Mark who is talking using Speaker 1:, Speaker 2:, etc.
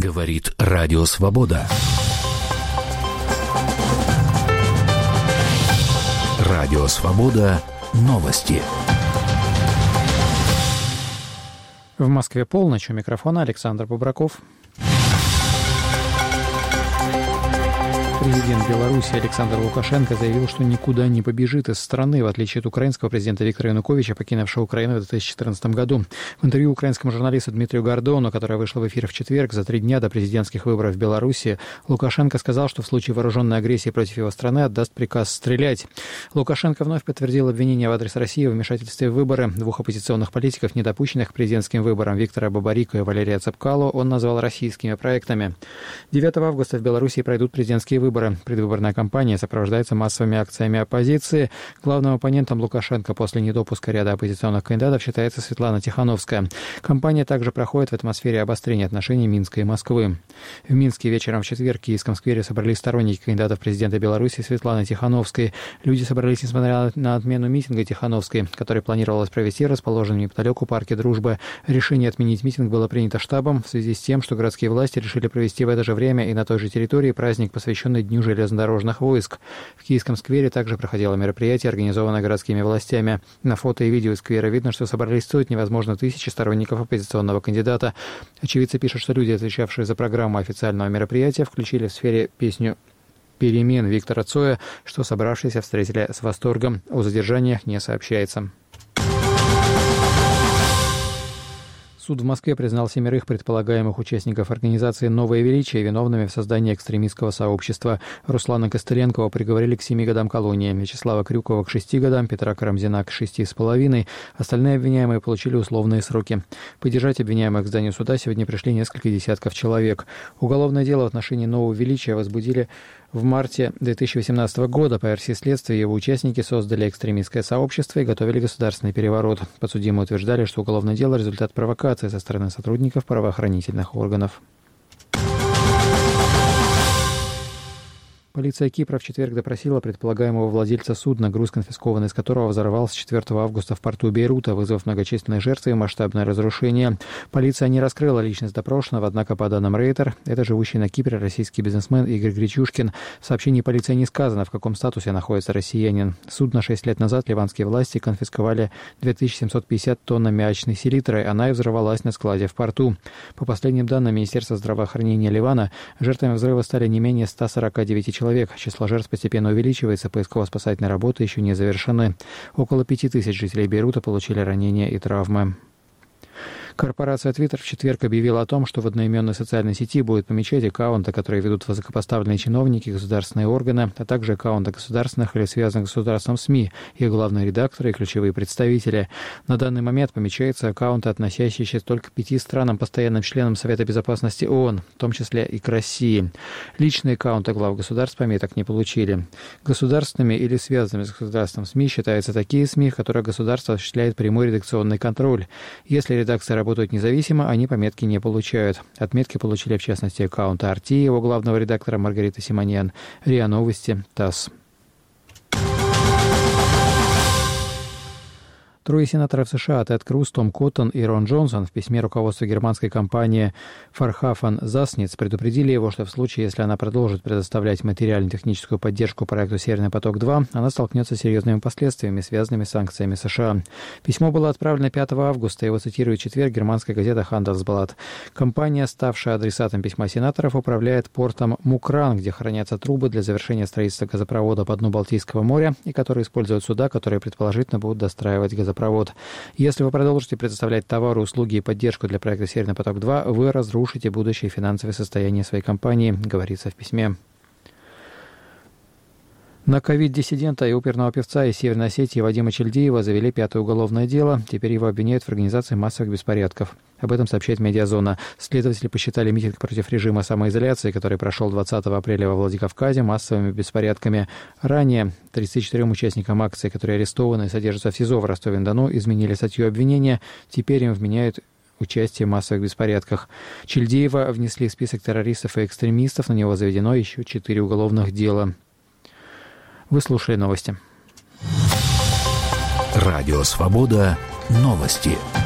Speaker 1: Говорит Радио Свобода. Радио Свобода. Новости.
Speaker 2: В Москве полночь. У микрофона Александр Бубраков. Президент Беларуси Александр Лукашенко заявил, что никуда не побежит из страны, в отличие от украинского президента Виктора Януковича, покинувшего Украину в 2014 году. В интервью украинскому журналисту Дмитрию Гордону, которое вышло в эфир в четверг, за 3 дня до президентских выборов в Беларуси, Лукашенко сказал, что в случае вооруженной агрессии против его страны отдаст приказ стрелять. Лукашенко вновь подтвердил обвинение в адрес России в вмешательстве в выборы. Двух оппозиционных политиков, недопущенных к президентским выборам, Виктора Бабарико и Валерия Цепкало, он назвал российскими проектами. 9 августа в Беларуси пройдут президентские выборы. Предвыборная кампания сопровождается массовыми акциями оппозиции. Главным оппонентом Лукашенко после недопуска ряда оппозиционных кандидатов считается Светлана Тихановская. Кампания также проходит в атмосфере обострения отношений Минска и Москвы. В Минске вечером в четверг в Киевском сквере собрались сторонники кандидатов в президенты Беларуси Светланы Тихановской. Люди собрались, несмотря на отмену митинга Тихановской, который планировалось провести в расположенном неподалеку парке Дружбы. Решение отменить митинг было принято штабом в связи с тем, что городские власти решили провести в это же время и на той же территории праздник, посвященный Дню железнодорожных войск. В Киевском сквере также проходило мероприятие, организованное городскими властями. На фото и видео из сквера видно, что собрались сотни, возможно, тысячи сторонников оппозиционного кандидата. Очевидцы пишут, что люди, отвечавшие за программу официального мероприятия, включили в сфере песню «Перемен» Виктора Цоя, что собравшиеся встретили с восторгом. О задержаниях не сообщается. Суд в Москве признал 7 предполагаемых участников организации «Новое величие» виновными в создании экстремистского сообщества. Руслана Костыленкова приговорили к 7 годам колонии, Вячеслава Крюкова к 6 годам, Петра Карамзина к 6,5. Остальные обвиняемые получили условные сроки. Поддержать обвиняемых к зданию суда сегодня пришли несколько десятков человек. Уголовное дело в отношении «Нового величия» возбудили в марте 2018 года. По версии следствия, его участники создали экстремистское сообщество и готовили государственный переворот. Подсудимые утверждали, что уголовное дело – результат провокации со стороны сотрудников правоохранительных органов. Полиция Кипра в четверг допросила предполагаемого владельца судна, груз конфискованный из которого взорвался 4 августа в порту Бейрута, вызвав многочисленные жертвы и масштабное разрушение. Полиция не раскрыла личность допрошенного, однако, по данным Рейтер, это живущий на Кипре российский бизнесмен Игорь Гречушкин. В сообщении полиции не сказано, в каком статусе находится россиянин. Судно 6 лет назад ливанские власти конфисковали 2750 тонн аммиачной селитры, она и взорвалась на складе в порту. По последним данным Министерства здравоохранения Ливана, жертвами взрыва стали не менее 149 человек. Число жертв постепенно увеличивается, поисково-спасательные работы еще не завершены. Около 5000 жителей Бейрута получили ранения и травмы. Корпорация Twitter в четверг объявила о том, что в одноименной социальной сети будет помещать аккаунты, которые ведут высокопоставленные чиновники, государственные органы, а также аккаунты государственных или связанных с государством СМИ, их главные редакторы и ключевые представители. На данный момент помещаются аккаунты, относящиеся только к 5 странам, постоянным членам Совета Безопасности ООН, в том числе и к России. Личные аккаунты глав государств пометок не получили. Государственными или связанными с государством СМИ считаются такие СМИ, в которых государство осуществляет прямой редакционный контроль. Если редакция работают независимо, они пометки не получают. Отметки получили, в частности, аккаунты RT, его главного редактора Маргарита Симоньян, РИА Новости, ТАСС. 3 сенаторов США Тед Круз, Том Коттон и Рон Джонсон в письме руководству германской компании Фархафен Засниц предупредили его, что в случае, если она продолжит предоставлять материально-техническую поддержку проекту «Северный поток-2», она столкнется с серьезными последствиями, связанными с санкциями США. Письмо было отправлено 5 августа, его цитирует в четверг германская газета «Handelsblatt». Компания, ставшая адресатом письма сенаторов, управляет портом Мукран, где хранятся трубы для завершения строительства газопровода по дну Балтийского моря и которые используют суда, которые предположительно будут достраивать газопровод. Если вы продолжите предоставлять товары, услуги и поддержку для проекта «Северный поток-2», вы разрушите будущее финансовое состояние своей компании, говорится в письме. На ковид-диссидента и оперного певца из Северной Осетии Вадима Чильдеева завели 5-е уголовное дело. Теперь его обвиняют в организации массовых беспорядков. Об этом сообщает «Медиазона». Следователи посчитали митинг против режима самоизоляции, который прошел 20 апреля во Владикавказе, массовыми беспорядками. Ранее 34 участникам акции, которые арестованы и содержатся в СИЗО в Ростове-на-Дону, изменили статью обвинения. Теперь им вменяют участие в массовых беспорядках. Чильдеева внесли в список террористов и экстремистов. На него заведено еще 4 уголовных дела. Вы слушали новости.
Speaker 1: Радио Свобода. Новости.